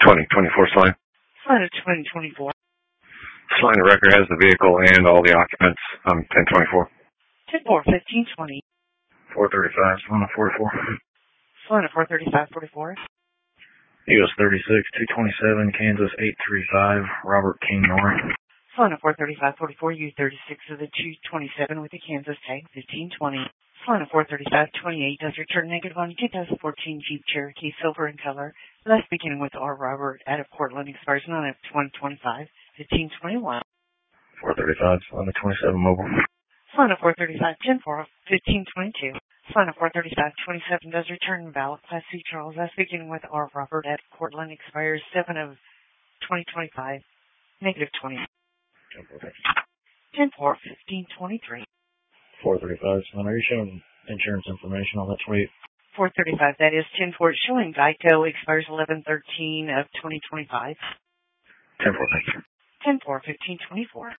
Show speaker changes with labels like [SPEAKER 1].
[SPEAKER 1] 2024 Slime.
[SPEAKER 2] Slide of 2024.
[SPEAKER 1] Slime the record has the vehicle and all the occupants. 1024.
[SPEAKER 2] 10-4, 1520.
[SPEAKER 1] 435, Slime of 44.
[SPEAKER 2] Slide of 435-44.
[SPEAKER 1] US 36, 227, Kansas 835, Robert King North.
[SPEAKER 2] Slide of 435-44, U36 of the 227 with the Kansas tag, 1520. Slide of 435-28 does return negative on 2014 Jeep Cherokee, silver in color. Last beginning with R. Robert out of Portland, expires 9 of 2025, 1521.
[SPEAKER 1] 435, Slime of 27 Mobile.
[SPEAKER 2] Slide of 435, 10-4, 1522. Slide of 435-27 does return ballot, Class C Charles. Last beginning with R. Robert at Portland, expires 7 of 2025, negative 20. 10-4, 1523.
[SPEAKER 1] 435, Slime, are you showing insurance information on that tweet?
[SPEAKER 2] 435, that is 10-4. It's showing Geico, expires 11/13 of 2025.
[SPEAKER 1] 10-4, thank you.
[SPEAKER 2] 10-4, 1524.